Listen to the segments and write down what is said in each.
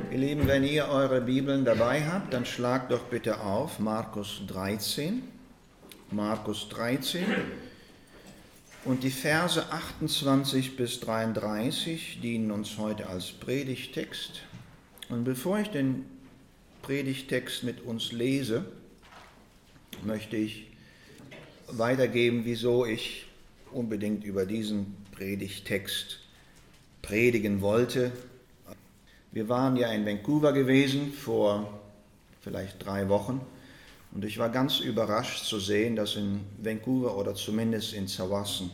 Ihr Lieben, wenn ihr eure Bibeln dabei habt, dann schlagt doch bitte auf Markus 13. Markus 13 und die Verse 28 bis 33 dienen uns heute als Predigttext. Und bevor ich den Predigttext mit uns lese, möchte ich weitergeben, wieso ich unbedingt über diesen Predigttext predigen wollte. Wir waren ja in Vancouver gewesen vor vielleicht 3 Wochen und ich war ganz überrascht zu sehen, dass in Vancouver oder zumindest in Tsawwassen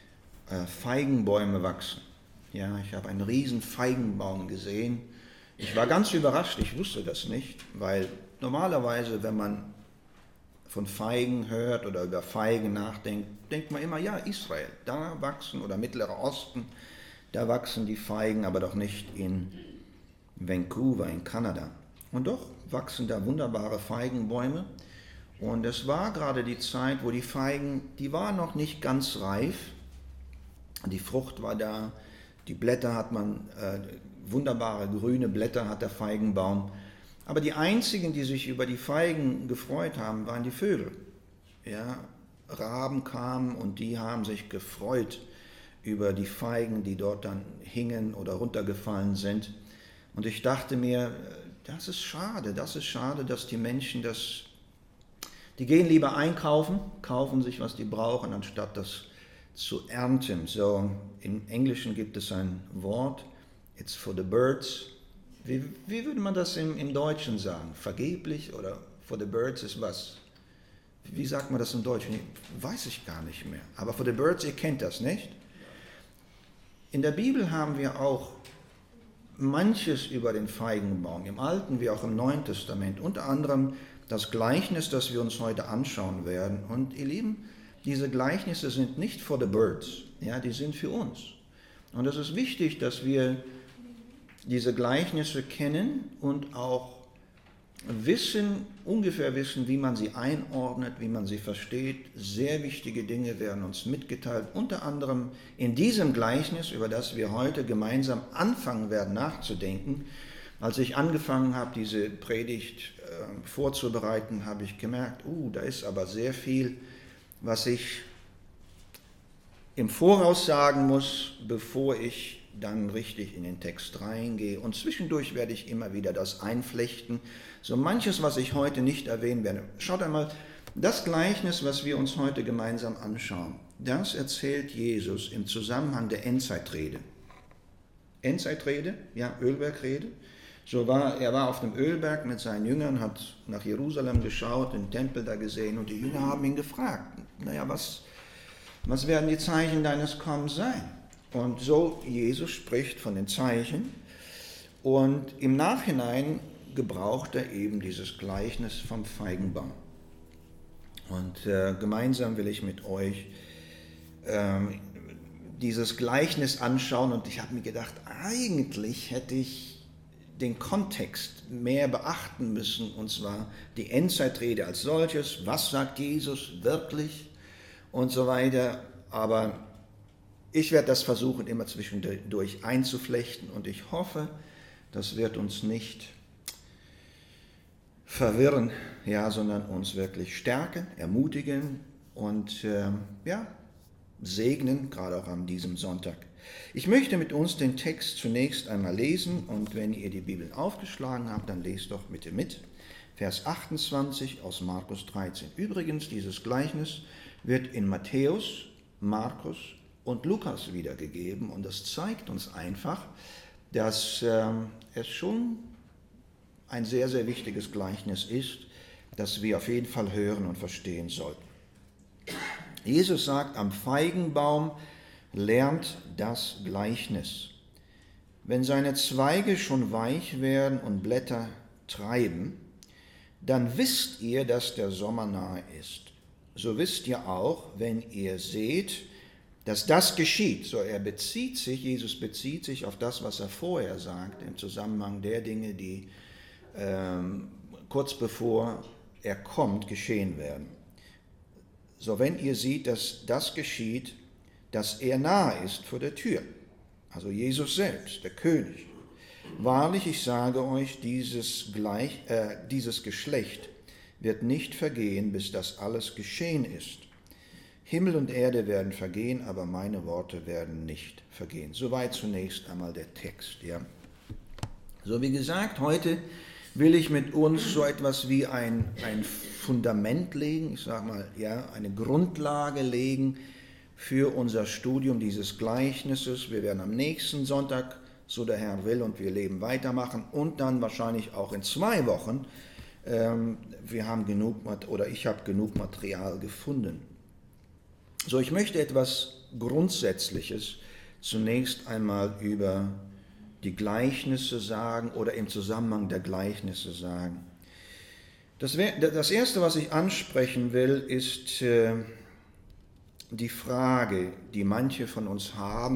Feigenbäume wachsen. Ja, ich habe einen riesen Feigenbaum gesehen. Ich war ganz überrascht, ich wusste das nicht, weil normalerweise, wenn man von Feigen hört oder über Feigen nachdenkt, denkt man immer, ja, Israel, da wachsen, oder Mittlerer Osten, da wachsen die Feigen, aber doch nicht in Vancouver in Kanada. Und doch wachsen da wunderbare Feigenbäume. Und es war gerade die Zeit, wo die Feigen, die waren noch nicht ganz reif. Die Frucht war da, die Blätter hat man, wunderbare grüne Blätter hat der Feigenbaum. Aber die einzigen, die sich über die Feigen gefreut haben, waren die Vögel. Ja, Raben kamen und die haben sich gefreut über die Feigen, die dort dann hingen oder runtergefallen sind. Und ich dachte mir, das ist schade, dass die Menschen die gehen lieber einkaufen, kaufen sich, was die brauchen, anstatt das zu ernten. So, im Englischen gibt es ein Wort, it's for the birds. Wie würde man das im Deutschen sagen? Vergeblich oder for the birds ist was? Wie sagt man das im Deutschen? Weiß ich gar nicht mehr. Aber for the birds, ihr kennt das, nicht? In der Bibel haben wir auch manches über den Feigenbaum, im Alten wie auch im Neuen Testament, unter anderem das Gleichnis, das wir uns heute anschauen werden. Und ihr Lieben, diese Gleichnisse sind nicht for the birds, ja, die sind für uns. Und es ist wichtig, dass diese Gleichnisse kennen und auch ungefähr wissen, wie man sie einordnet, wie man sie versteht. Sehr wichtige Dinge werden uns mitgeteilt, unter anderem in diesem Gleichnis, über das wir heute gemeinsam anfangen werden nachzudenken. Als ich angefangen habe, diese Predigt vorzubereiten, habe ich gemerkt, da ist aber sehr viel, was ich im Voraus sagen muss, bevor ich dann richtig in den Text reingehe. Und zwischendurch werde ich immer wieder das einflechten. So manches, was ich heute nicht erwähnen werde. Schaut einmal, das Gleichnis, was wir uns heute gemeinsam anschauen, das erzählt Jesus im Zusammenhang der Endzeitrede. Endzeitrede, ja, Ölbergrede. Er war auf dem Ölberg mit seinen Jüngern, hat nach Jerusalem geschaut, den Tempel da gesehen und die Jünger haben ihn gefragt, was werden die Zeichen deines Kommens sein? Und so Jesus spricht von den Zeichen und im Nachhinein gebraucht er eben dieses Gleichnis vom Feigenbaum. Und gemeinsam will ich mit euch dieses Gleichnis anschauen und ich habe mir gedacht, eigentlich hätte ich den Kontext mehr beachten müssen, und zwar die Endzeitrede als solches, was sagt Jesus wirklich und so weiter, aber ich werde das versuchen, immer zwischendurch einzuflechten und ich hoffe, das wird uns nicht verwirren, ja, sondern uns wirklich stärken, ermutigen und segnen, gerade auch an diesem Sonntag. Ich möchte mit uns den Text zunächst einmal lesen und wenn ihr die Bibel aufgeschlagen habt, dann lest doch bitte mit. Vers 28 aus Markus 13. Übrigens, dieses Gleichnis wird in Matthäus, Markus und Lukas wiedergegeben und das zeigt uns einfach, dass es schon ein sehr, sehr wichtiges Gleichnis ist, das wir auf jeden Fall hören und verstehen sollten. Jesus sagt, am Feigenbaum lernt das Gleichnis. Wenn seine Zweige schon weich werden und Blätter treiben, dann wisst ihr, dass der Sommer nahe ist. So wisst ihr auch, wenn ihr seht, dass das geschieht. So, Jesus bezieht sich auf das, was er vorher sagt, im Zusammenhang der Dinge, die kurz bevor er kommt, geschehen werden. So, wenn ihr seht, dass das geschieht, dass er nahe ist vor der Tür, also Jesus selbst, der König, Wahrlich, ich sage euch, dieses Geschlecht wird nicht vergehen, bis das alles geschehen ist. Himmel und Erde werden vergehen, aber meine Worte werden nicht vergehen. Soweit zunächst einmal der Text. Ja. So wie gesagt, heute will ich mit uns so etwas wie ein Fundament legen, ich sage mal, ja, eine Grundlage legen für unser Studium dieses Gleichnisses. Wir werden am nächsten Sonntag, so der Herr will, und wir leben weitermachen und dann wahrscheinlich auch in 2 Wochen. Ich habe genug Material gefunden. So, ich möchte etwas Grundsätzliches zunächst einmal über die Gleichnisse sagen oder im Zusammenhang der Gleichnisse sagen. Das Erste, was ich ansprechen will, ist die Frage, die manche von uns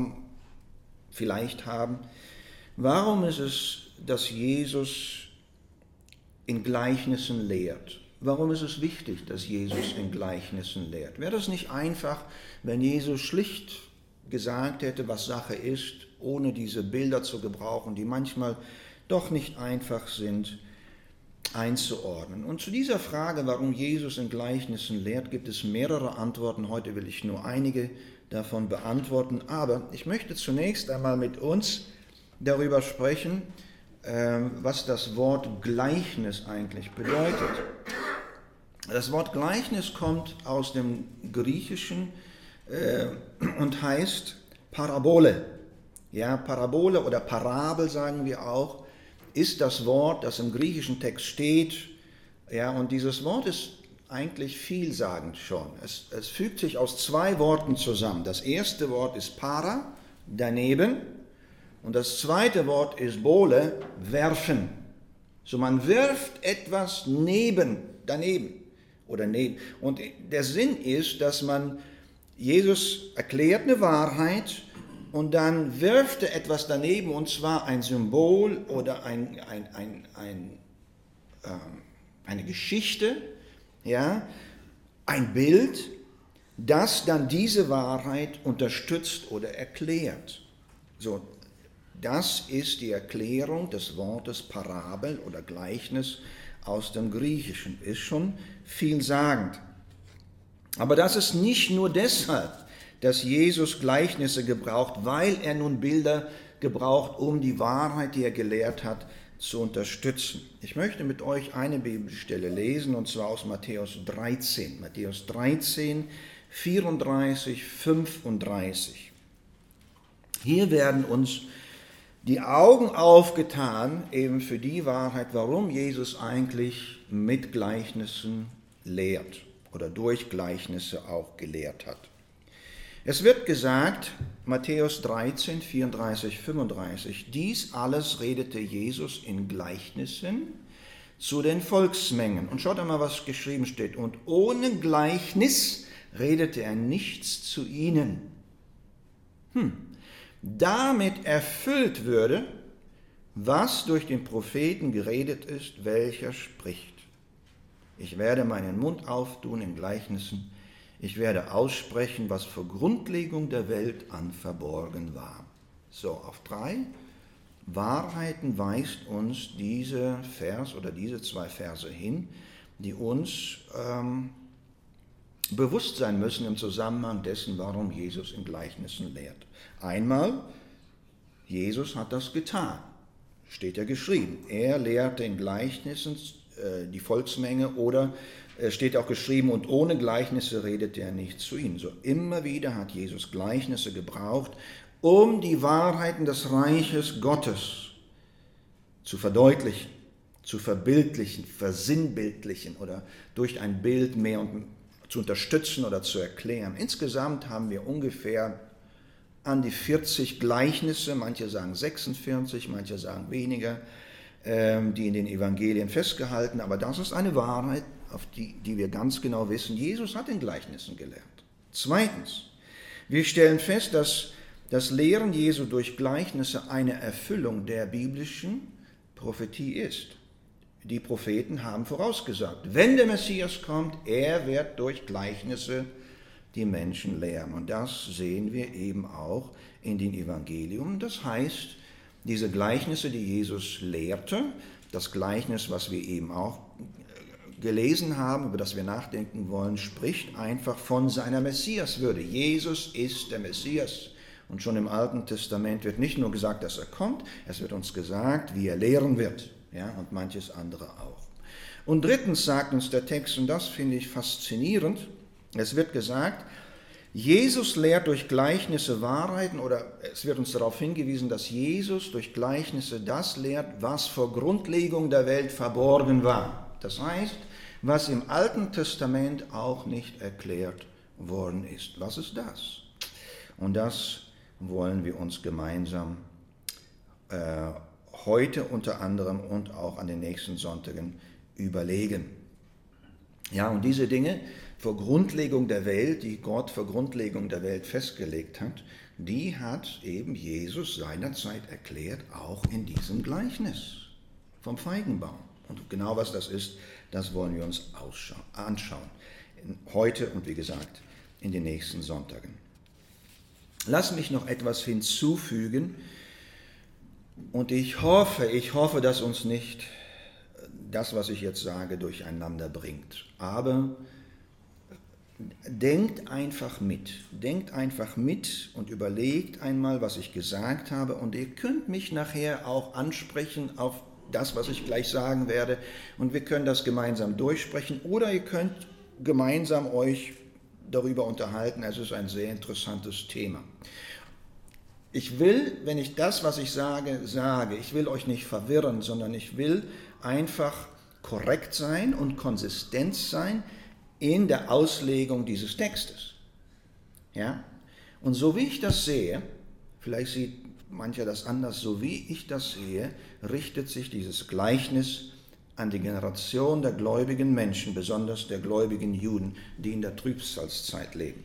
vielleicht haben, warum ist es, dass Jesus in Gleichnissen lehrt? Warum ist es wichtig, dass Jesus in Gleichnissen lehrt? Wäre das nicht einfach, wenn Jesus schlicht gesagt hätte, was Sache ist, ohne diese Bilder zu gebrauchen, die manchmal doch nicht einfach sind, einzuordnen? Und zu dieser Frage, warum Jesus in Gleichnissen lehrt, gibt es mehrere Antworten. Heute will ich nur einige davon beantworten. Aber ich möchte zunächst einmal mit uns darüber sprechen, was das Wort Gleichnis eigentlich bedeutet. Das Wort Gleichnis kommt aus dem Griechischen und heißt Parabole. Ja, Parabole oder Parabel sagen wir auch, ist das Wort, das im griechischen Text steht. Ja, und dieses Wort ist eigentlich vielsagend schon. Es fügt sich aus 2 Worten zusammen. Das erste Wort ist para, daneben, und das zweite Wort ist bole, werfen. So, man wirft etwas daneben. Oder neben. Und der Sinn ist, dass Jesus erklärt eine Wahrheit und dann wirft er etwas daneben, und zwar ein Symbol oder eine Geschichte, ja, ein Bild, das dann diese Wahrheit unterstützt oder erklärt. So, das ist die Erklärung des Wortes Parabel oder Gleichnis aus dem Griechischen, ist schon vielsagend. Aber das ist nicht nur deshalb, dass Jesus Gleichnisse gebraucht, weil er nun Bilder gebraucht, um die Wahrheit, die er gelehrt hat, zu unterstützen. Ich möchte mit euch eine Bibelstelle lesen, und zwar aus Matthäus 13. Matthäus 13, 34, 35. Hier werden uns die Augen aufgetan, eben für die Wahrheit, warum Jesus eigentlich mit Gleichnissen lehrt oder durch Gleichnisse auch gelehrt hat. Es wird gesagt, Matthäus 13, 34, 35, dies alles redete Jesus in Gleichnissen zu den Volksmengen. Und schaut einmal, was geschrieben steht. Und ohne Gleichnis redete er nichts zu ihnen. Damit erfüllt würde, was durch den Propheten geredet ist, welcher spricht. Ich werde meinen Mund auftun in Gleichnissen, ich werde aussprechen, was vor Grundlegung der Welt an verborgen war. So, auf 3 Wahrheiten weist uns dieser Vers oder diese 2 Verse hin, die uns bewusst sein müssen im Zusammenhang dessen, warum Jesus in Gleichnissen lehrt. Einmal, Jesus hat das getan, steht ja geschrieben. Er lehrte in Gleichnissen die Volksmenge, oder steht auch geschrieben, und ohne Gleichnisse redete er nicht zu ihnen. So immer wieder hat Jesus Gleichnisse gebraucht, um die Wahrheiten des Reiches Gottes zu verdeutlichen, zu verbildlichen, versinnbildlichen oder durch ein Bild mehr und zu unterstützen oder zu erklären. Insgesamt haben wir ungefähr an die 40 Gleichnisse, manche sagen 46, manche sagen weniger, die in den Evangelien festgehalten, aber das ist eine Wahrheit, auf die wir ganz genau wissen, Jesus hat in Gleichnissen gelehrt. Zweitens, wir stellen fest, dass das Lehren Jesu durch Gleichnisse eine Erfüllung der biblischen Prophetie ist. Die Propheten haben vorausgesagt, wenn der Messias kommt, er wird durch Gleichnisse die Menschen lehren. Und das sehen wir eben auch in den Evangelien. Das heißt, diese Gleichnisse, die Jesus lehrte, das Gleichnis, was wir eben auch gelesen haben, über das wir nachdenken wollen, spricht einfach von seiner Messiaswürde. Jesus ist der Messias. Und schon im Alten Testament wird nicht nur gesagt, dass er kommt, es wird uns gesagt, wie er lehren wird, ja, und manches andere auch. Und drittens sagt uns der Text, und das finde ich faszinierend, es wird gesagt, Jesus lehrt durch Gleichnisse Wahrheiten, oder es wird uns darauf hingewiesen, dass Jesus durch Gleichnisse das lehrt, was vor Grundlegung der Welt verborgen war. Das heißt, was im Alten Testament auch nicht erklärt worden ist. Was ist das? Und das wollen wir uns gemeinsam heute unter anderem und auch an den nächsten Sonntagen überlegen. Ja, und diese Dinge vor Grundlegung der Welt, die Gott vor Grundlegung der Welt festgelegt hat, die hat eben Jesus seinerzeit erklärt, auch in diesem Gleichnis vom Feigenbaum. Und genau was das ist, das wollen wir uns anschauen. Heute und wie gesagt in den nächsten Sonntagen. Lass mich noch etwas hinzufügen und ich hoffe, dass uns nicht das, was ich jetzt sage, durcheinander bringt. Aber denkt einfach mit und überlegt einmal, was ich gesagt habe und ihr könnt mich nachher auch ansprechen auf das, was ich gleich sagen werde und wir können das gemeinsam durchsprechen oder ihr könnt gemeinsam euch darüber unterhalten. Es ist ein sehr interessantes Thema. Ich will, wenn ich das, was ich sage, ich will euch nicht verwirren, sondern ich will einfach korrekt sein und konsistent sein in der Auslegung dieses Textes. Ja? Und so wie ich das sehe, vielleicht sieht mancher das anders, so wie ich das sehe, richtet sich dieses Gleichnis an die Generation der gläubigen Menschen, besonders der gläubigen Juden, die in der Trübsalzeit leben.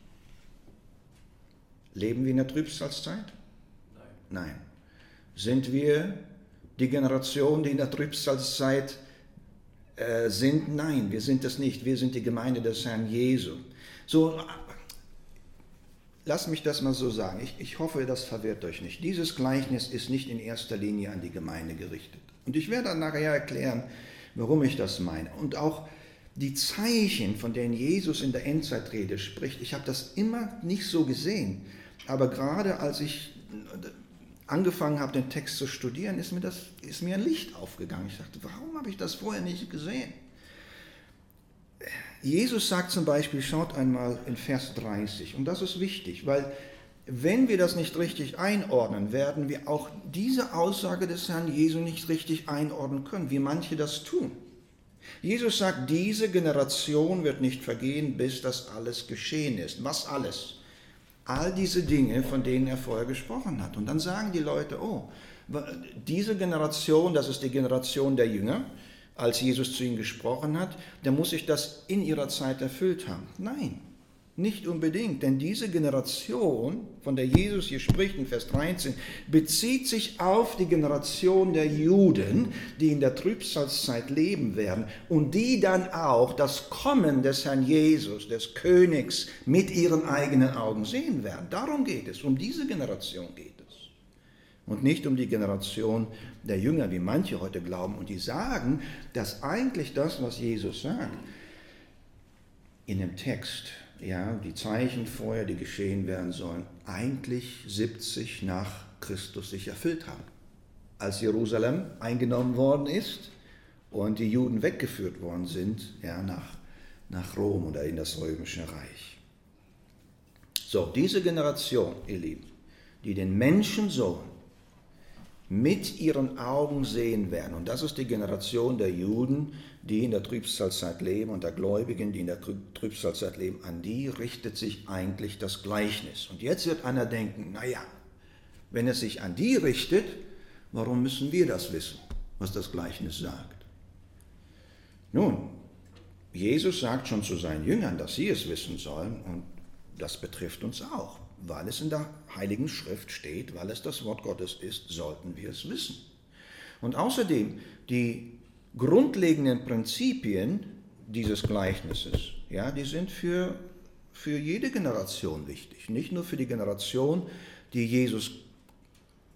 Leben wir in der Trübsalzeit? Nein. Sind wir die Generation, die in der Trübsalzeit sind? Nein, wir sind es nicht. Wir sind die Gemeinde des Herrn Jesu. So, lass mich das mal so sagen. Ich hoffe, das verwirrt euch nicht. Dieses Gleichnis ist nicht in erster Linie an die Gemeinde gerichtet. Und ich werde dann nachher erklären, warum ich das meine. Und auch die Zeichen, von denen Jesus in der Endzeitrede spricht, ich habe das immer nicht so gesehen. Aber gerade als ich angefangen habe, den Text zu studieren, ist mir ein Licht aufgegangen. Ich dachte, warum habe ich das vorher nicht gesehen? Jesus sagt zum Beispiel, schaut einmal in Vers 30, und das ist wichtig, weil wenn wir das nicht richtig einordnen, werden wir auch diese Aussage des Herrn Jesu nicht richtig einordnen können, wie manche das tun. Jesus sagt, diese Generation wird nicht vergehen, bis das alles geschehen ist. Was alles? All diese Dinge, von denen er vorher gesprochen hat. Und dann sagen die Leute, oh, diese Generation, das ist die Generation der Jünger, als Jesus zu ihnen gesprochen hat, dann muss sich das in ihrer Zeit erfüllt haben. Nein, nicht unbedingt, denn diese Generation, von der Jesus hier spricht in Vers 13, bezieht sich auf die Generation der Juden, die in der Trübsalzeit leben werden und die dann auch das Kommen des Herrn Jesus, des Königs, mit ihren eigenen Augen sehen werden. Darum geht es, um diese Generation geht es. Und nicht um die Generation der Jünger, wie manche heute glauben. Und die sagen, dass eigentlich das, was Jesus sagt, in dem Text, ja, die Zeichen vorher, die geschehen werden sollen, eigentlich 70 nach Christus sich erfüllt haben. Als Jerusalem eingenommen worden ist und die Juden weggeführt worden sind, ja, nach Rom oder in das römische Reich. So, diese Generation, ihr Lieben, die den Menschensohn mit ihren Augen sehen werden. Und das ist die Generation der Juden, die in der Trübsalzeit leben und der Gläubigen, die in der Trübsalzeit leben. An die richtet sich eigentlich das Gleichnis. Und jetzt wird einer denken, naja, wenn es sich an die richtet, warum müssen wir das wissen, was das Gleichnis sagt? Nun, Jesus sagt schon zu seinen Jüngern, dass sie es wissen sollen und das betrifft uns auch. Weil es in der Heiligen Schrift steht, weil es das Wort Gottes ist, sollten wir es wissen. Und außerdem, die grundlegenden Prinzipien dieses Gleichnisses, ja, die sind für jede Generation wichtig. Nicht nur für die Generation, die Jesus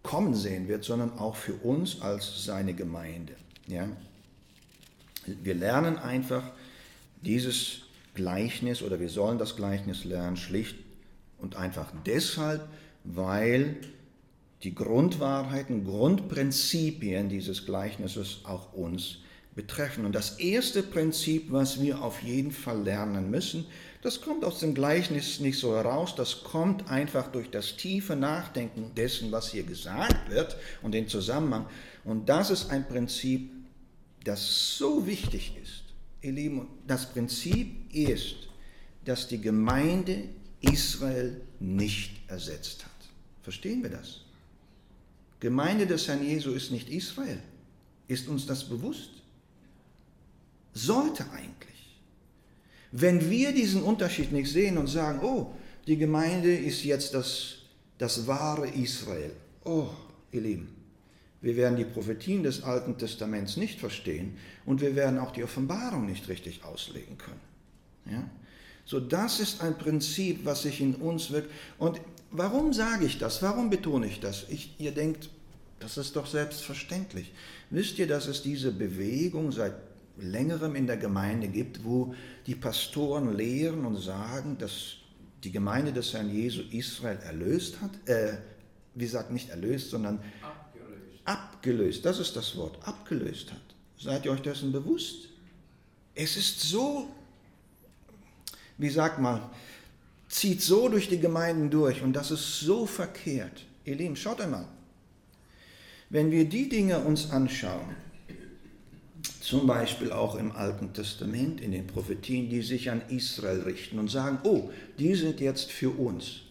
kommen sehen wird, sondern auch für uns als seine Gemeinde. Ja? Wir lernen einfach dieses Gleichnis oder wir sollen das Gleichnis lernen, schlicht und einfach deshalb, weil die Grundwahrheiten, Grundprinzipien dieses Gleichnisses auch uns betreffen. Und das erste Prinzip, was wir auf jeden Fall lernen müssen, das kommt aus dem Gleichnis nicht so heraus, das kommt einfach durch das tiefe Nachdenken dessen, was hier gesagt wird und den Zusammenhang. Und das ist ein Prinzip, das so wichtig ist. Ihr Lieben, das Prinzip ist, dass die Gemeinde Israel nicht ersetzt hat. Verstehen wir das? Gemeinde des Herrn Jesu ist nicht Israel. Ist uns das bewusst? Sollte eigentlich. Wenn wir diesen Unterschied nicht sehen und sagen, oh, die Gemeinde ist jetzt das wahre Israel. Oh, ihr Lieben, wir werden die Prophetien des Alten Testaments nicht verstehen und wir werden auch die Offenbarung nicht richtig auslegen können. Ja? So, das ist ein Prinzip, was sich in uns wirkt. Und warum sage ich das? Warum betone ich das? Ihr denkt, das ist doch selbstverständlich. Wisst ihr, dass es diese Bewegung seit längerem in der Gemeinde gibt, wo die Pastoren lehren und sagen, dass die Gemeinde des Herrn Jesu Israel erlöst hat? Wie gesagt, nicht erlöst, sondern abgelöst. Das ist das Wort, abgelöst hat. Seid ihr euch dessen bewusst? Es ist so, wie sagt man, zieht so durch die Gemeinden durch und das ist so verkehrt. Ihr Lieben, schaut einmal. Wenn wir die Dinge uns anschauen, zum Beispiel auch im Alten Testament, in den Prophetien, die sich an Israel richten und sagen, oh, die sind jetzt für uns.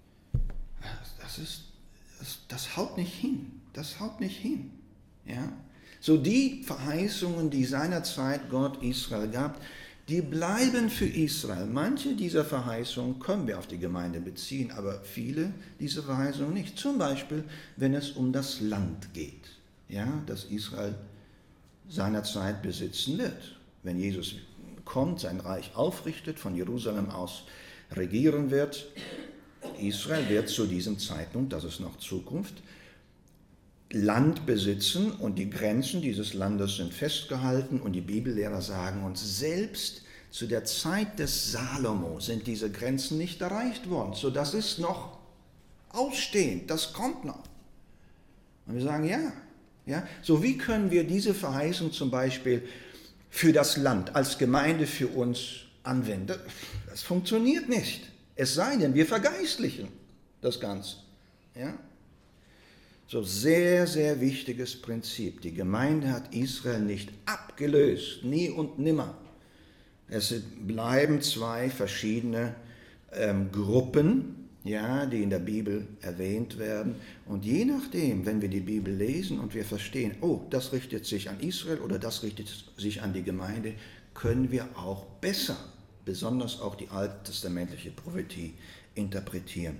Das haut nicht hin. Das haut nicht hin. Ja? So die Verheißungen, die seinerzeit Gott Israel gab, die bleiben für Israel. Manche dieser Verheißungen können wir auf die Gemeinde beziehen, aber viele dieser Verheißungen nicht. Zum Beispiel, wenn es um das Land geht, ja, das Israel seinerzeit besitzen wird. Wenn Jesus kommt, sein Reich aufrichtet, von Jerusalem aus regieren wird, Israel wird zu diesem Zeitpunkt, das ist noch Zukunft, Land besitzen und die Grenzen dieses Landes sind festgehalten und die Bibellehrer sagen uns, selbst zu der Zeit des Salomo sind diese Grenzen nicht erreicht worden. So, das ist noch ausstehend, das kommt noch. Und wir sagen, ja. So, wie können wir diese Verheißung zum Beispiel für das Land, als Gemeinde für uns anwenden? Das funktioniert nicht. Es sei denn, wir vergeistlichen das Ganze. Ja? So, sehr, sehr wichtiges Prinzip. Die Gemeinde hat Israel nicht abgelöst, nie und nimmer. Es bleiben zwei verschiedene Gruppen, ja, die in der Bibel erwähnt werden. Und je nachdem, wenn wir die Bibel lesen und wir verstehen, oh, das richtet sich an Israel oder das richtet sich an die Gemeinde, können wir auch besser, besonders auch die alttestamentliche Prophetie, interpretieren.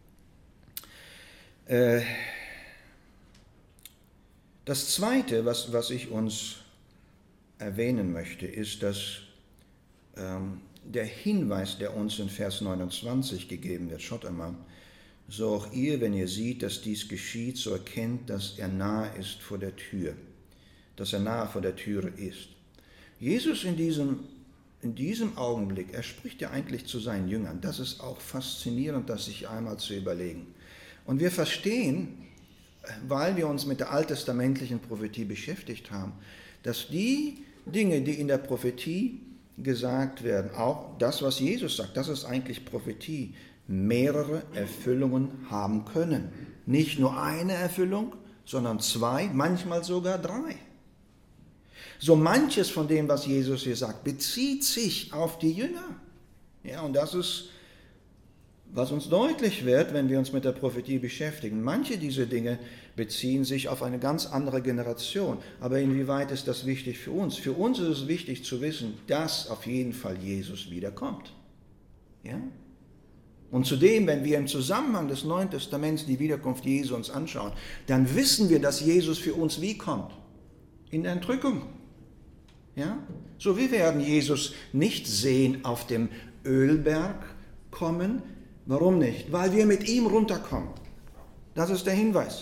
Das Zweite, was ich uns erwähnen möchte, ist, dass der Hinweis, der uns in Vers 29 gegeben wird, schaut einmal, so auch ihr, wenn ihr seht, dass dies geschieht, so erkennt, dass er nahe ist vor der Tür, dass er nahe vor der Türe ist. Jesus in diesem Augenblick, er spricht ja eigentlich zu seinen Jüngern, das ist auch faszinierend, das sich einmal zu überlegen. Und wir verstehen, weil wir uns mit der alttestamentlichen Prophetie beschäftigt haben, dass die Dinge, die in der Prophetie gesagt werden, auch das, was Jesus sagt, das ist eigentlich Prophetie, mehrere Erfüllungen haben können. Nicht nur eine Erfüllung, sondern zwei, manchmal sogar drei. So manches von dem, was Jesus hier sagt, bezieht sich auf die Jünger. Ja, und das ist, was uns deutlich wird, wenn wir uns mit der Prophetie beschäftigen. Manche dieser Dinge beziehen sich auf eine ganz andere Generation. Aber inwieweit ist das wichtig für uns? Für uns ist es wichtig zu wissen, dass auf jeden Fall Jesus wiederkommt. Ja? Und zudem, wenn wir im Zusammenhang des Neuen Testaments die Wiederkunft Jesu uns anschauen, dann wissen wir, dass Jesus für uns wie kommt? In der Entrückung. Ja? So, wir werden Jesus nicht sehen auf dem Ölberg kommen. Warum nicht? Weil wir mit ihm runterkommen. Das ist der Hinweis.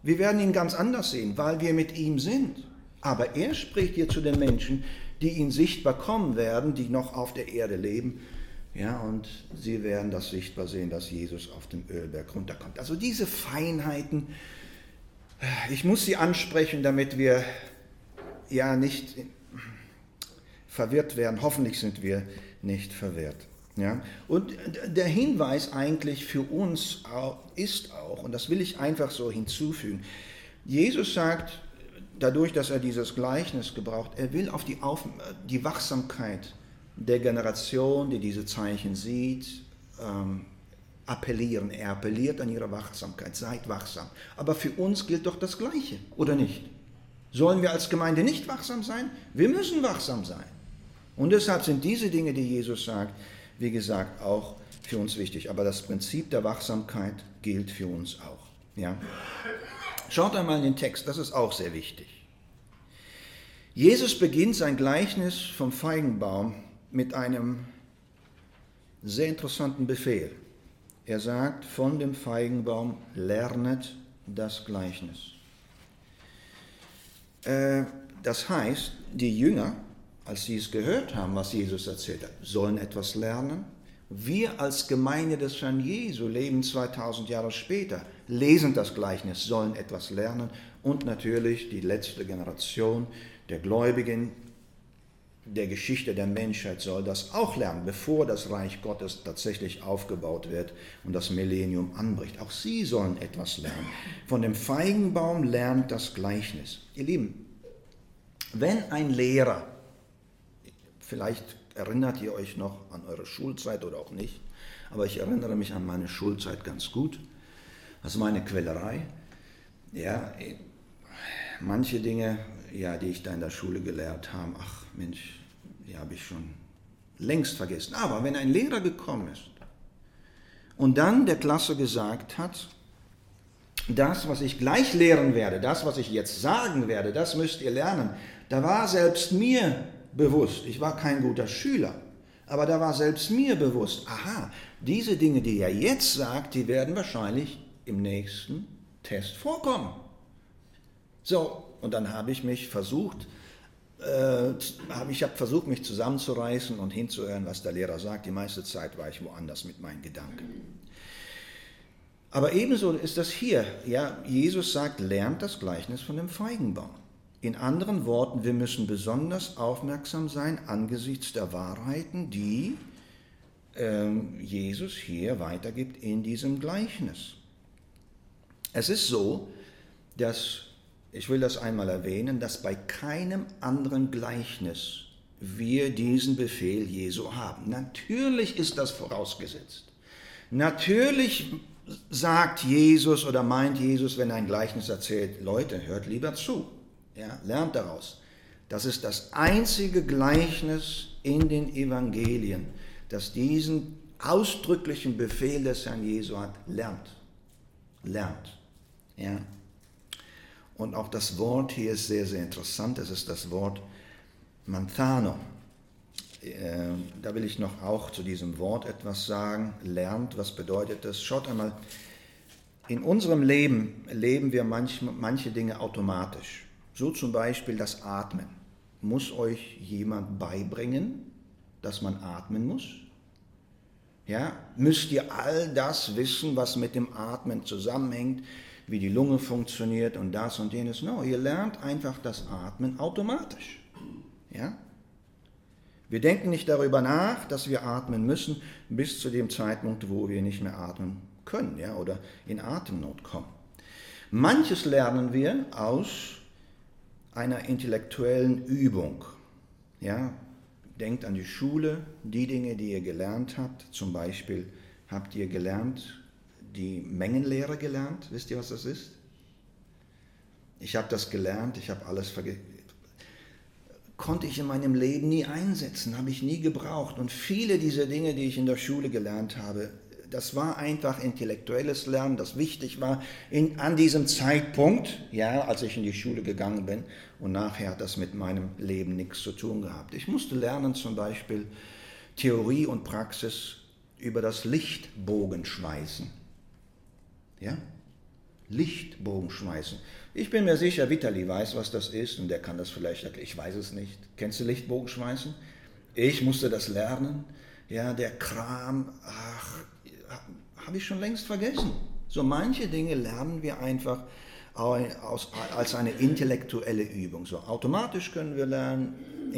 Wir werden ihn ganz anders sehen, weil wir mit ihm sind. Aber er spricht hier zu den Menschen, die ihn sichtbar kommen werden, die noch auf der Erde leben. Ja, und sie werden das sichtbar sehen, dass Jesus auf dem Ölberg runterkommt. Also diese Feinheiten, ich muss sie ansprechen, damit wir ja nicht verwirrt werden. Hoffentlich sind wir nicht verwirrt. Ja? Und der Hinweis eigentlich für uns ist auch, und das will ich einfach so hinzufügen, Jesus sagt, dadurch, dass er dieses Gleichnis gebraucht, er will auf die Wachsamkeit der Generation, die diese Zeichen sieht, appellieren. Er appelliert an ihre Wachsamkeit, seid wachsam. Aber für uns gilt doch das Gleiche, oder nicht? Sollen wir als Gemeinde nicht wachsam sein? Wir müssen wachsam sein. Und deshalb sind diese Dinge, die Jesus sagt, wie gesagt, auch für uns wichtig. Aber das Prinzip der Wachsamkeit gilt für uns auch. Ja? Schaut einmal in den Text, das ist auch sehr wichtig. Jesus beginnt sein Gleichnis vom Feigenbaum mit einem sehr interessanten Befehl. Er sagt, von dem Feigenbaum lernet das Gleichnis. Das heißt, die Jünger, als sie es gehört haben, was Jesus erzählt hat, sollen etwas lernen. Wir als Gemeinde des Herrn Jesu leben 2000 Jahre später, lesen das Gleichnis, sollen etwas lernen. Und natürlich die letzte Generation der Gläubigen, der Geschichte der Menschheit soll das auch lernen, bevor das Reich Gottes tatsächlich aufgebaut wird und das Millennium anbricht. Auch sie sollen etwas lernen. Von dem Feigenbaum lernt das Gleichnis. Ihr Lieben, wenn ein Lehrer, vielleicht erinnert ihr euch noch an eure Schulzeit oder auch nicht, aber ich erinnere mich an meine Schulzeit ganz gut. Das war eine Quälerei. Ja, manche Dinge, ja, die ich da in der Schule gelehrt habe, ach Mensch, die habe ich schon längst vergessen. Aber wenn ein Lehrer gekommen ist und dann der Klasse gesagt hat, das, was ich gleich lehren werde, das, was ich jetzt sagen werde, das müsst ihr lernen, da war selbst mir bewusst, ich war kein guter Schüler, aber da war selbst mir bewusst, aha, diese Dinge, die er jetzt sagt, die werden wahrscheinlich im nächsten Test vorkommen. So, und dann habe ich mich versucht, mich zusammenzureißen und hinzuhören, was der Lehrer sagt. Die meiste Zeit war ich woanders mit meinen Gedanken. Aber ebenso ist das hier. Ja, Jesus sagt, lernt das Gleichnis von dem Feigenbaum. In anderen Worten, wir müssen besonders aufmerksam sein angesichts der Wahrheiten, die Jesus hier weitergibt in diesem Gleichnis. Es ist so, dass, ich will das einmal erwähnen, dass bei keinem anderen Gleichnis wir diesen Befehl Jesu haben. Natürlich ist das vorausgesetzt. Natürlich sagt Jesus oder meint Jesus, wenn er ein Gleichnis erzählt, Leute, hört lieber zu, ja, lernt daraus. Das ist das einzige Gleichnis in den Evangelien, das diesen ausdrücklichen Befehl des Herrn Jesu hat, lernt. Lernt. Ja. Und auch das Wort hier ist sehr, sehr interessant. Es ist das Wort Manthano. Da will ich noch auch zu diesem Wort etwas sagen. Lernt, was bedeutet das? Schaut einmal, in unserem Leben leben wir manche Dinge automatisch. So zum Beispiel das Atmen. Muss euch jemand beibringen, dass man atmen muss? Ja? Müsst ihr all das wissen, was mit dem Atmen zusammenhängt? Wie die Lunge funktioniert und das und jenes. No, ihr lernt einfach das Atmen automatisch. Ja? Wir denken nicht darüber nach, dass wir atmen müssen, bis zu dem Zeitpunkt, wo wir nicht mehr atmen können, ja, oder in Atemnot kommen. Manches lernen wir aus einer intellektuellen Übung. Ja? Denkt an die Schule, die Dinge, die ihr gelernt habt. Zum Beispiel habt ihr gelernt, die Mengenlehre gelernt. Wisst ihr, was das ist? Ich habe das gelernt, ich habe alles vergessen. Konnte ich in meinem Leben nie einsetzen, habe ich nie gebraucht. Und viele dieser Dinge, die ich in der Schule gelernt habe, das war einfach intellektuelles Lernen, das wichtig war an diesem Zeitpunkt, ja, als ich in die Schule gegangen bin. Und nachher hat das mit meinem Leben nichts zu tun gehabt. Ich musste lernen zum Beispiel Theorie und Praxis über das Lichtbogenschweißen. Ja? Lichtbogenschmeißen. Ich bin mir sicher, Vitali weiß, was das ist und der kann das vielleicht erklären. Ich weiß es nicht. Kennst du Lichtbogenschmeißen? Ich musste das lernen. Ja, der Kram, habe ich schon längst vergessen. So manche Dinge lernen wir einfach als eine intellektuelle Übung. So automatisch können wir lernen,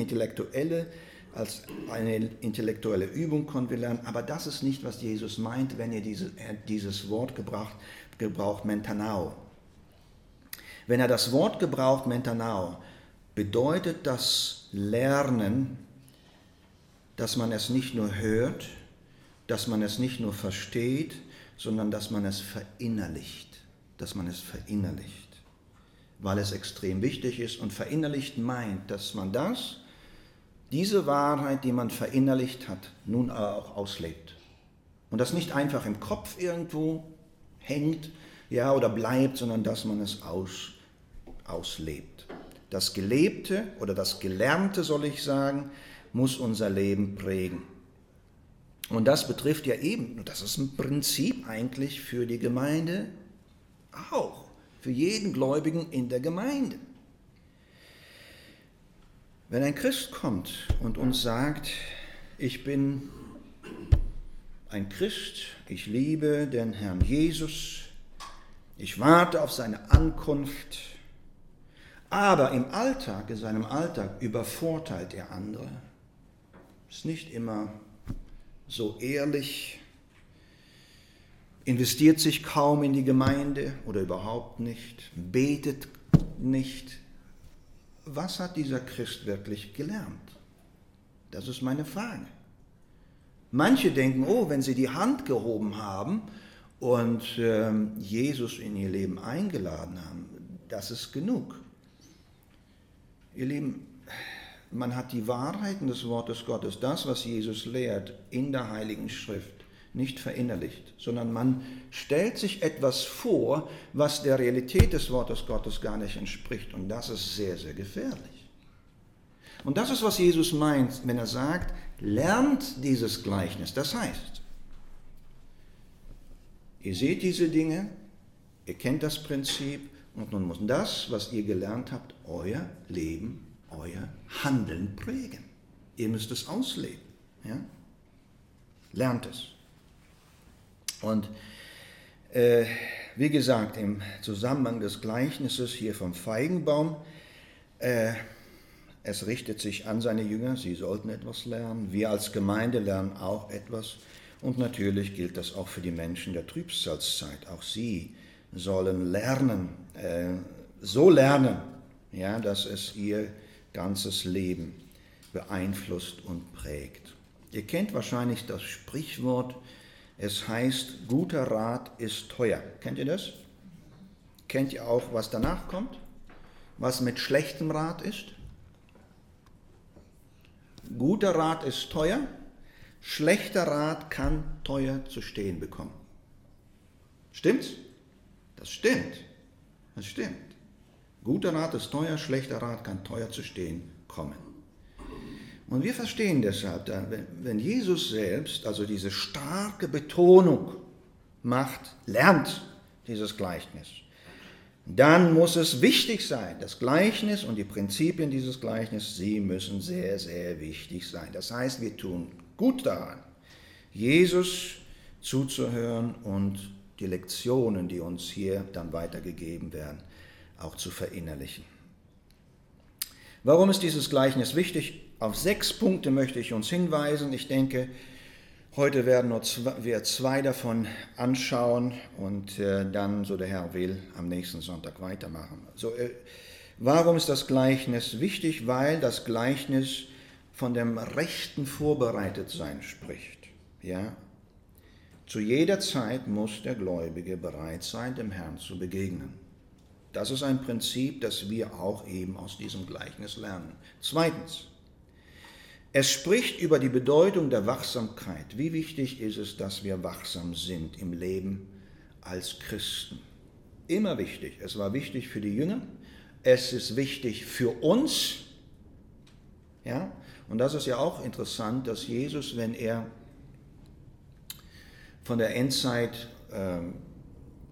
als eine intellektuelle Übung können wir lernen, aber das ist nicht, was Jesus meint, wenn er dieses Wort gebraucht, Mentanao. Wenn er das Wort gebraucht, Mentanao, bedeutet das Lernen, dass man es nicht nur hört, dass man es nicht nur versteht, sondern dass man es verinnerlicht. Weil es extrem wichtig ist und verinnerlicht meint, dass man diese Wahrheit, die man verinnerlicht hat, nun auch auslebt. Und das nicht einfach im Kopf irgendwo hängt, ja, oder bleibt, sondern dass man es auslebt. Das Gelebte oder das Gelernte, soll ich sagen, muss unser Leben prägen. Und das betrifft ja eben, das ist ein Prinzip eigentlich für die Gemeinde auch, für jeden Gläubigen in der Gemeinde. Wenn ein Christ kommt und uns sagt, ich bin ein Christ, ich liebe den Herrn Jesus, ich warte auf seine Ankunft, aber in seinem Alltag übervorteilt er andere, ist nicht immer so ehrlich, investiert sich kaum in die Gemeinde oder überhaupt nicht, betet nicht. Was hat dieser Christ wirklich gelernt? Das ist meine Frage. Manche denken, wenn sie die Hand gehoben haben und Jesus in ihr Leben eingeladen haben, das ist genug. Ihr Lieben, man hat die Wahrheiten des Wortes Gottes, das, was Jesus lehrt, in der Heiligen Schrift, nicht verinnerlicht, sondern man stellt sich etwas vor, was der Realität des Wortes Gottes gar nicht entspricht. Und das ist sehr, sehr gefährlich. Und das ist, was Jesus meint, wenn er sagt, lernt dieses Gleichnis. Das heißt, ihr seht diese Dinge, ihr kennt das Prinzip und nun muss das, was ihr gelernt habt, euer Leben, euer Handeln prägen. Ihr müsst es ausleben. Ja? Lernt es. Und wie gesagt, im Zusammenhang des Gleichnisses hier vom Feigenbaum, es richtet sich an seine Jünger, sie sollten etwas lernen. Wir als Gemeinde lernen auch etwas. Und natürlich gilt das auch für die Menschen der Trübsalzeit. Auch sie sollen lernen, so lernen, ja, dass es ihr ganzes Leben beeinflusst und prägt. Ihr kennt wahrscheinlich das Sprichwort, es heißt, guter Rat ist teuer. Kennt ihr das? Kennt ihr auch, was danach kommt? Was mit schlechtem Rat ist? Guter Rat ist teuer, schlechter Rat kann teuer zu stehen bekommen. Stimmt's? Das stimmt. Das stimmt. Guter Rat ist teuer, schlechter Rat kann teuer zu stehen kommen. Und wir verstehen deshalb, wenn Jesus selbst also diese starke Betonung macht, lernt dieses Gleichnis, dann muss es wichtig sein. Das Gleichnis und die Prinzipien dieses Gleichnisses, sie müssen sehr, sehr wichtig sein. Das heißt, wir tun gut daran, Jesus zuzuhören und die Lektionen, die uns hier dann weitergegeben werden, auch zu verinnerlichen. Warum ist dieses Gleichnis wichtig? Auf 6 Punkte möchte ich uns hinweisen. Ich denke, heute werden wir 2 davon anschauen und dann, so der Herr will, am nächsten Sonntag weitermachen. Warum ist das Gleichnis wichtig? Weil das Gleichnis von dem rechten Vorbereitetsein spricht. Ja? Zu jeder Zeit muss der Gläubige bereit sein, dem Herrn zu begegnen. Das ist ein Prinzip, das wir auch eben aus diesem Gleichnis lernen. Zweitens, es spricht über die Bedeutung der Wachsamkeit. Wie wichtig ist es, dass wir wachsam sind im Leben als Christen? Immer wichtig. Es war wichtig für die Jünger. Es ist wichtig für uns. Ja? Und das ist ja auch interessant, dass Jesus, wenn er von der Endzeit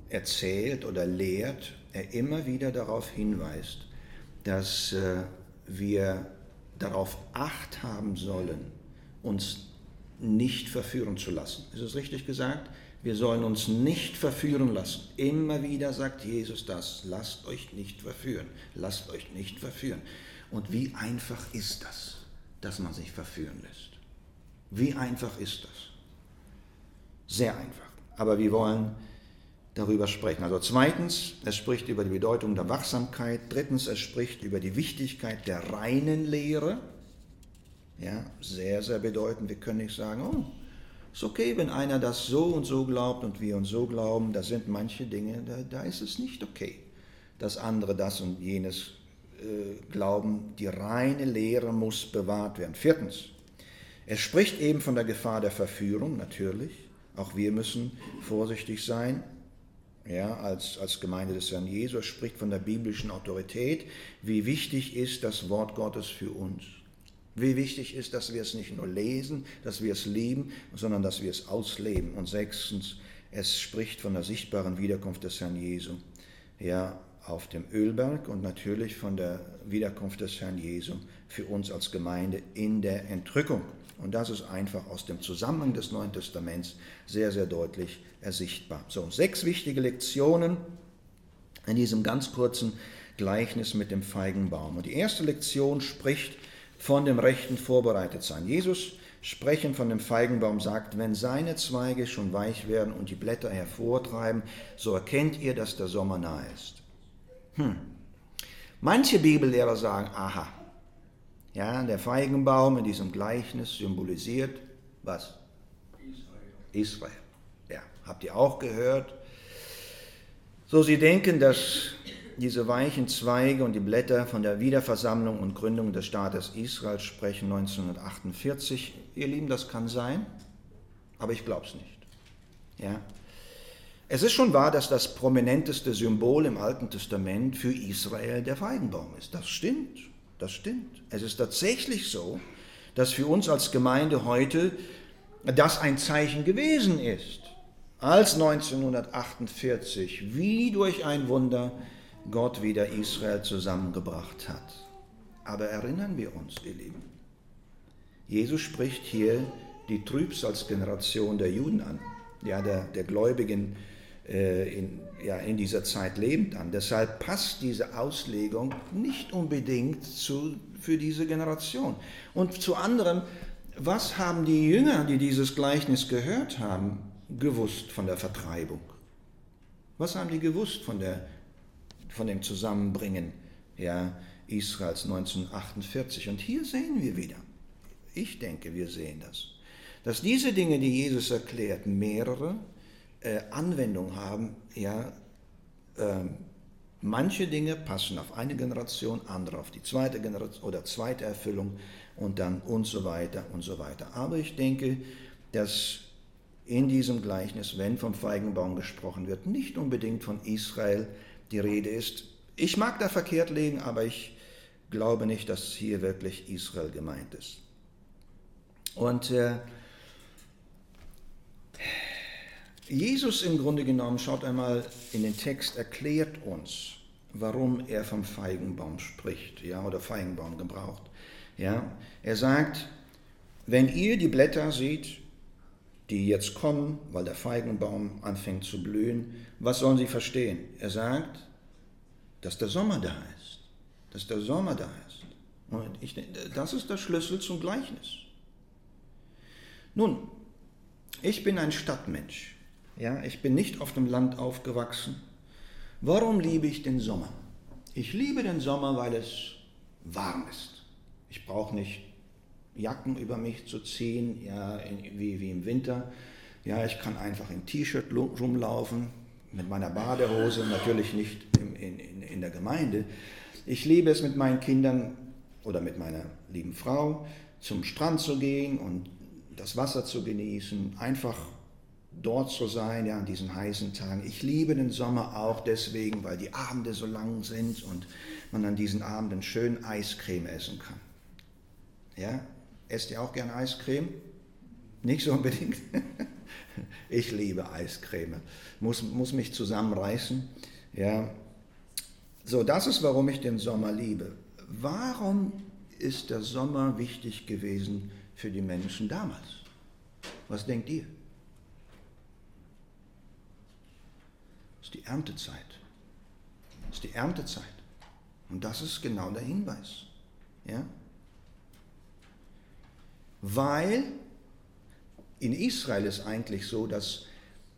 erzählt oder lehrt, er immer wieder darauf hinweist, dass wir darauf Acht haben sollen, uns nicht verführen zu lassen. Ist es richtig gesagt? Wir sollen uns nicht verführen lassen. Immer wieder sagt Jesus das, lasst euch nicht verführen, lasst euch nicht verführen. Und wie einfach ist das, dass man sich verführen lässt? Wie einfach ist das? Sehr einfach. Aber wir wollen darüber sprechen. Also zweitens, es spricht über die Bedeutung der Wachsamkeit. Drittens, es spricht über die Wichtigkeit der reinen Lehre. Ja, sehr, sehr bedeutend. Wir können nicht sagen, oh, ist okay, wenn einer das so und so glaubt und wir uns so glauben. Da sind manche Dinge, da ist es nicht okay, dass andere das und jenes glauben. Die reine Lehre muss bewahrt werden. Viertens, es spricht eben von der Gefahr der Verführung, natürlich. Auch wir müssen vorsichtig sein. Ja, als Gemeinde des Herrn Jesus, spricht von der biblischen Autorität. Wie wichtig ist das Wort Gottes für uns? Wie wichtig ist, dass wir es nicht nur lesen, dass wir es lieben, sondern dass wir es ausleben. Und sechstens, es spricht von der sichtbaren Wiederkunft des Herrn Jesu, ja, auf dem Ölberg und natürlich von der Wiederkunft des Herrn Jesu für uns als Gemeinde in der Entrückung. Und das ist einfach aus dem Zusammenhang des Neuen Testaments sehr, sehr deutlich ersichtbar. So, 6 wichtige Lektionen in diesem ganz kurzen Gleichnis mit dem Feigenbaum. Und die erste Lektion spricht von dem rechten Vorbereitetsein. Jesus, sprechend von dem Feigenbaum, sagt, wenn seine Zweige schon weich werden und die Blätter hervortreiben, so erkennt ihr, dass der Sommer nahe ist. Manche Bibellehrer sagen, aha, ja, der Feigenbaum in diesem Gleichnis symbolisiert was? Israel. Ja, habt ihr auch gehört? So, sie denken, dass diese weichen Zweige und die Blätter von der Wiederversammlung und Gründung des Staates Israel sprechen 1948. Ihr Lieben, das kann sein, aber ich glaube es nicht. Ja. Es ist schon wahr, dass das prominenteste Symbol im Alten Testament für Israel der Feigenbaum ist. Das stimmt. Das stimmt. Es ist tatsächlich so, dass für uns als Gemeinde heute das ein Zeichen gewesen ist, als 1948 wie durch ein Wunder Gott wieder Israel zusammengebracht hat. Aber erinnern wir uns, ihr Lieben, Jesus spricht hier die Trübsalsgeneration der Juden an, ja, der Gläubigen in dieser Zeit lebend an. Deshalb passt diese Auslegung nicht unbedingt für diese Generation. Und zu anderem, was haben die Jünger, die dieses Gleichnis gehört haben, gewusst von der Vertreibung? Was haben die gewusst von dem Zusammenbringen, ja, Israels 1948? Und hier sehen wir wieder, ich denke, wir sehen das, dass diese Dinge, die Jesus erklärt, mehrere Anwendung haben, ja, manche Dinge passen auf eine Generation, andere auf die zweite Generation oder zweite Erfüllung und dann und so weiter und so weiter. Aber ich denke, dass in diesem Gleichnis, wenn vom Feigenbaum gesprochen wird, nicht unbedingt von Israel die Rede ist. Ich mag da verkehrt liegen, aber ich glaube nicht, dass hier wirklich Israel gemeint ist. Und Jesus im Grunde genommen, schaut einmal in den Text, erklärt uns, warum er vom Feigenbaum spricht, ja, oder Feigenbaum gebraucht. Ja. Er sagt, wenn ihr die Blätter seht, die jetzt kommen, weil der Feigenbaum anfängt zu blühen, was sollen sie verstehen? Er sagt, dass der Sommer da ist, dass der Sommer da ist. Und ich denke, das ist der Schlüssel zum Gleichnis. Nun, ich bin ein Stadtmensch. Ja, ich bin nicht auf dem Land aufgewachsen. Warum liebe ich den Sommer? Ich liebe den Sommer, weil es warm ist. Ich brauche nicht Jacken über mich zu ziehen, ja, wie im Winter. Ja, ich kann einfach im T-Shirt rumlaufen, mit meiner Badehose, natürlich nicht in der Gemeinde. Ich liebe es, mit meinen Kindern oder mit meiner lieben Frau zum Strand zu gehen und das Wasser zu genießen, einfach dort zu sein, ja, an diesen heißen Tagen. Ich liebe den Sommer auch deswegen, weil die Abende so lang sind und man an diesen Abenden schön Eiscreme essen kann. Ja, esst ihr auch gern Eiscreme? Nicht so unbedingt. Ich liebe Eiscreme. Muss mich zusammenreißen. Ja. So, das ist, warum ich den Sommer liebe. Warum ist der Sommer wichtig gewesen für die Menschen damals? Was denkt ihr? Das ist die Erntezeit. Das ist die Erntezeit. Und das ist genau der Hinweis. Ja? Weil in Israel ist eigentlich so, dass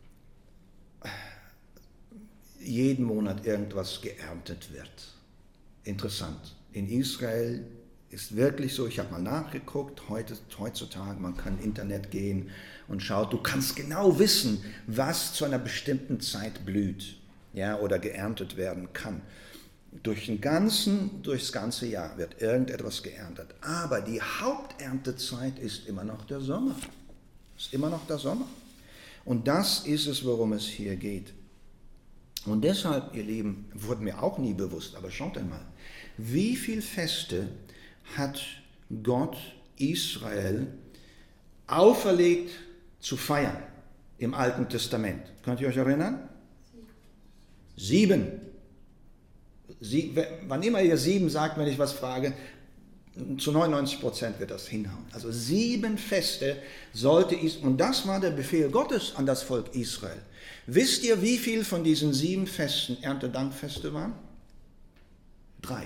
jeden Monat irgendwas geerntet wird. Interessant. In Israel ist wirklich so, ich habe mal nachgeguckt, heutzutage, man kann ins Internet gehen und schaut, du kannst genau wissen, was zu einer bestimmten Zeit blüht, ja, oder geerntet werden kann. Durchs ganze Jahr wird irgendetwas geerntet. Aber die Haupterntezeit ist immer noch der Sommer. Ist immer noch der Sommer. Und das ist es, worum es hier geht. Und deshalb, ihr Lieben, wurde mir auch nie bewusst, aber schaut einmal, wie viele Feste hat Gott Israel auferlegt zu feiern im Alten Testament? Könnt ihr euch erinnern? 7. Wann immer ihr 7 sagt, wenn ich was frage, zu 99% wird das hinhauen. Also 7 Feste sollte Israel, und das war der Befehl Gottes an das Volk Israel. Wisst ihr, wie viel von diesen 7 Festen Erntedankfeste waren? 3.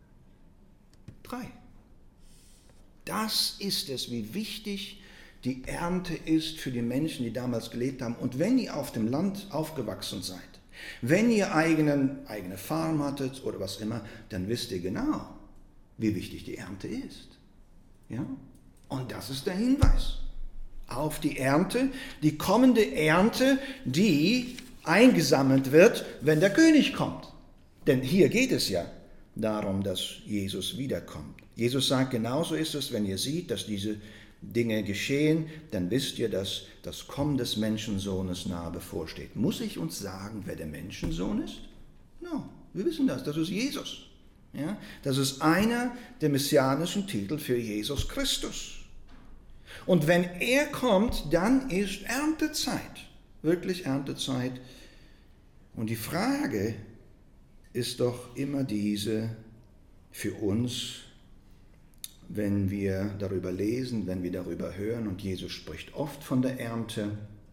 Das ist es, wie wichtig die Ernte ist für die Menschen, die damals gelebt haben. Und wenn ihr auf dem Land aufgewachsen seid, wenn ihr eigene Farm hattet oder was immer, dann wisst ihr genau, wie wichtig die Ernte ist. Ja? Und das ist der Hinweis auf die Ernte, die kommende Ernte, die eingesammelt wird, wenn der König kommt. Denn hier geht es ja darum, dass Jesus wiederkommt. Jesus sagt, genauso ist es, wenn ihr seht, dass diese Dinge geschehen, dann wisst ihr, dass das Kommen des Menschensohnes nahe bevorsteht. Muss ich uns sagen, wer der Menschensohn ist? No, wir wissen das ist Jesus. Ja? Das ist einer der messianischen Titel für Jesus Christus. Und wenn er kommt, dann ist Erntezeit, wirklich Erntezeit. Und die Frage ist doch immer diese für uns, wenn wir darüber lesen, wenn wir darüber hören, und Jesus spricht oft von der Ernte.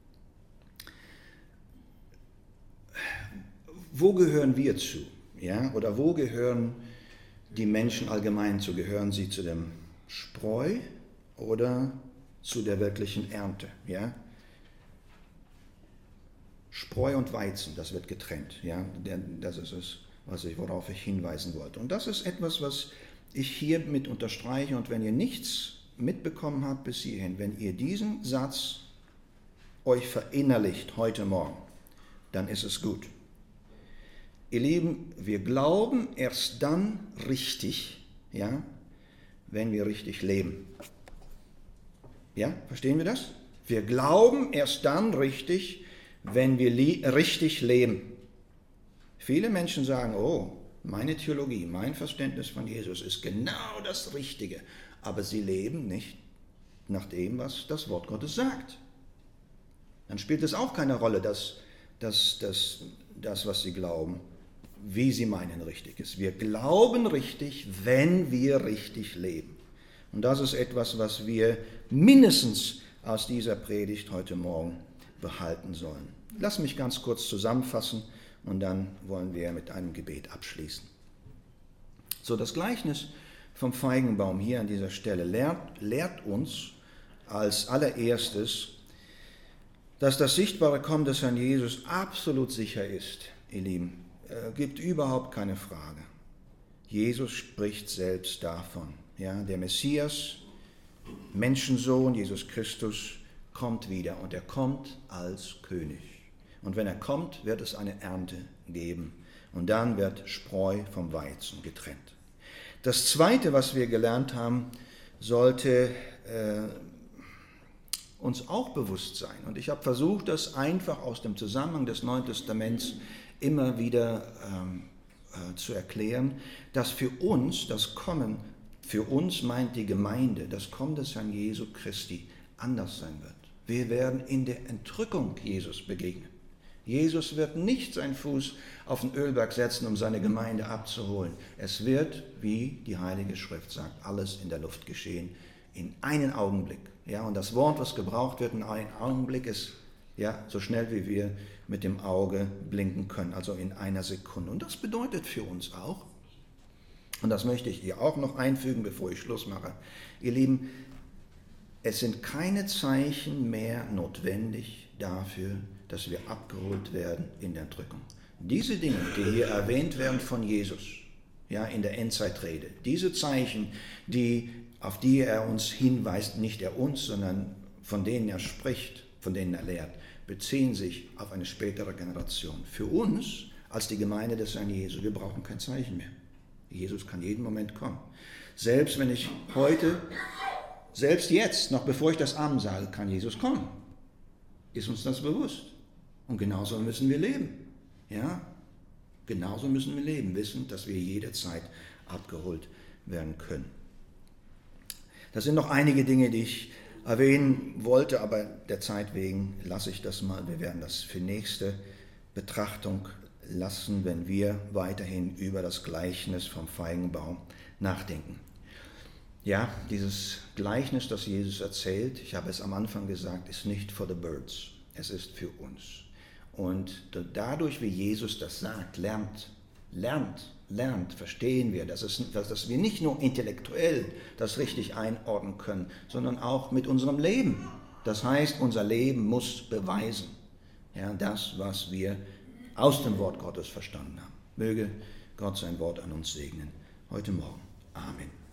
Wo gehören wir zu? Ja? Oder wo gehören die Menschen allgemein zu? Gehören sie zu dem Spreu oder zu der wirklichen Ernte? Ja? Spreu und Weizen, das wird getrennt. Ja? Das ist es, worauf ich hinweisen wollte. Und das ist etwas, was ich hiermit unterstreiche. Und wenn ihr nichts mitbekommen habt bis hierhin, wenn ihr diesen Satz euch verinnerlicht heute Morgen, dann ist es gut. Ihr Lieben, wir glauben erst dann richtig, ja, wenn wir richtig leben. Ja, verstehen wir das? Wir glauben erst dann richtig, wenn wir richtig leben. Viele Menschen sagen, oh, meine Theologie, mein Verständnis von Jesus ist genau das Richtige, aber sie leben nicht nach dem, was das Wort Gottes sagt. Dann spielt es auch keine Rolle, das, was sie glauben, wie sie meinen, richtig ist. Wir glauben richtig, wenn wir richtig leben. Und das ist etwas, was wir mindestens aus dieser Predigt heute Morgen behalten sollen. Lass mich ganz kurz zusammenfassen und dann wollen wir mit einem Gebet abschließen. So, das Gleichnis vom Feigenbaum hier an dieser Stelle lehrt uns als allererstes, dass das sichtbare Kommen des Herrn Jesus absolut sicher ist, ihr Lieben. Gibt überhaupt keine Frage. Jesus spricht selbst davon. Ja, der Messias, Menschensohn, Jesus Christus, kommt wieder und er kommt als König. Und wenn er kommt, wird es eine Ernte geben und dann wird Spreu vom Weizen getrennt. Das Zweite, was wir gelernt haben, sollte uns auch bewusst sein. Und ich habe versucht, das einfach aus dem Zusammenhang des Neuen Testaments immer wieder zu erklären, dass für uns das Kommen, für uns meint die Gemeinde, das Kommen des Herrn Jesu Christi anders sein wird. Wir werden in der Entrückung Jesus begegnen. Jesus wird nicht seinen Fuß auf den Ölberg setzen, um seine Gemeinde abzuholen. Es wird, wie die Heilige Schrift sagt, alles in der Luft geschehen, in einen Augenblick. Ja, und das Wort, was gebraucht wird in einem Augenblick, ist ja, so schnell wie wir mit dem Auge blinken können, also in einer Sekunde. Und das bedeutet für uns auch, und das möchte ich hier auch noch einfügen, bevor ich Schluss mache, ihr Lieben, es sind keine Zeichen mehr notwendig dafür, dass wir abgeholt werden in der Entrückung. Diese Dinge, die hier erwähnt werden von Jesus, ja, in der Endzeitrede, diese Zeichen, auf die er uns hinweist, nicht er uns, sondern von denen er spricht, von denen er lehrt, beziehen sich auf eine spätere Generation. Für uns, als die Gemeinde des Herrn Jesus, wir brauchen kein Zeichen mehr. Jesus kann jeden Moment kommen. Selbst wenn ich heute, selbst jetzt, noch bevor ich das Amen sage, kann Jesus kommen. Ist uns das bewusst? Und genauso müssen wir leben. Ja? Genauso müssen wir leben, wissen, dass wir jederzeit abgeholt werden können. Das sind noch einige Dinge, die ich erwähnen wollte, aber der Zeit wegen lasse ich das mal. Wir werden das für nächste Betrachtung lassen, wenn wir weiterhin über das Gleichnis vom Feigenbaum nachdenken. Ja, dieses Gleichnis, das Jesus erzählt, ich habe es am Anfang gesagt, ist nicht for the birds, es ist für uns. Und dadurch, wie Jesus das sagt, lernt, verstehen wir, dass wir nicht nur intellektuell das richtig einordnen können, sondern auch mit unserem Leben. Das heißt, unser Leben muss beweisen, ja, das, was wir aus dem Wort Gottes verstanden haben. Möge Gott sein Wort an uns segnen. Heute Morgen. Amen.